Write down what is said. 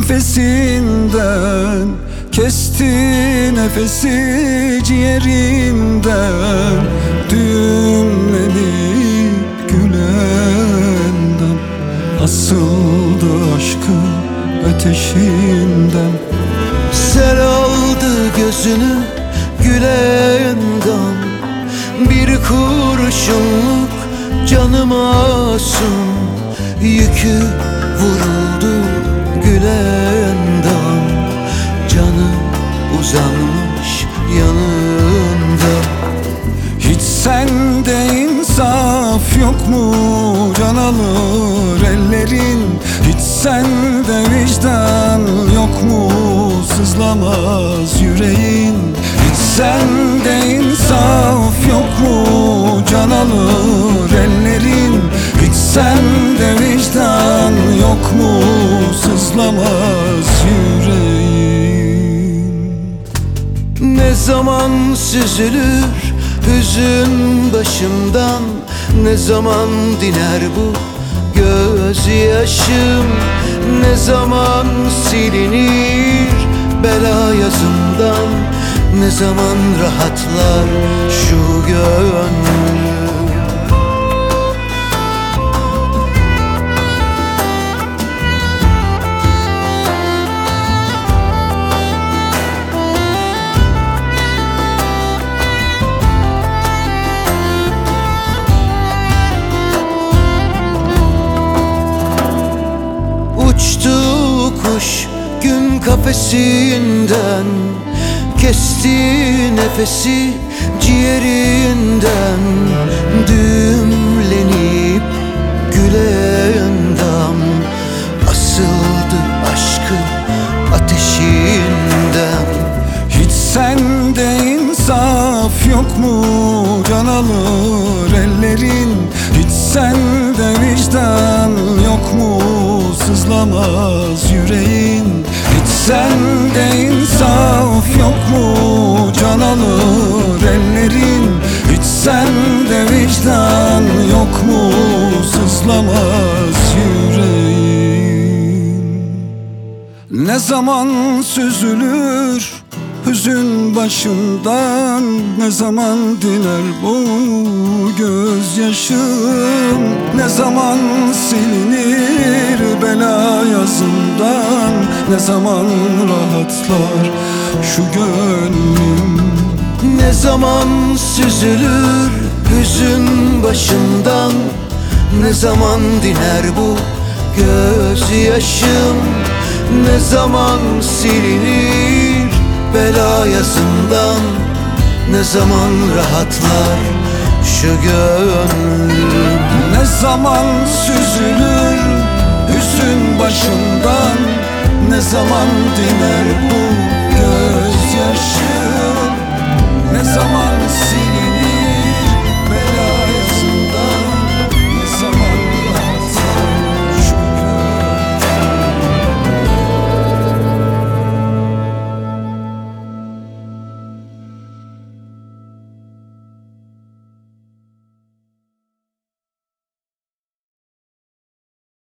kafesinden, kesti nefesi ciğerinden, düğümlenip gülenden, asıldı aşkı ateşinden. Sel aldı gözünü gülenden, bir kurşunluk canı masum, yükü vuruldu gülenden, canı uzanmış yanında. Hiç sende insaf yok mu can alır ellerin? Hiç sende vicdan yok mu sızlamaz yüreğin? Hiç sende insaf yok mu can alır ellerin? Hiç sende vicdan yok mu sızlamaz yüreğin? Ne zaman süzülür hüzün başımdan, ne zaman diner bu gözyaşım, ne zaman silinir bela yazımdan, ne zaman rahatlar şu gönlüm. Uçtu kuş gün kafesinden, kesti nefesi ciğerinden, düğümlenip gülendam, asıldı aşkı ateşinden. Hiç sende insaf yok mu can alır ellerin? Hiç sende vicdan yok mu sızlamaz yüreğin? Hiç sende insaf yok mu can alır ellerin? Hiç sende vicdan yok mu sızlamaz yüreğin? Ne zaman süzülür hüzün başımdan, ne zaman diner bu gözyaşım, ne zaman silinir bela yazımdan, ne zaman rahatlar şu gönlüm? Ne zaman süzülür hüzün başımdan, ne zaman diner bu gözyaşım, ne zaman silinir bela yazımdan, ne zaman rahatlar şu gönlüm? Ne zaman süzülür hüzün başımdan, ne zaman diner bu gözyaşım, ne zaman silinir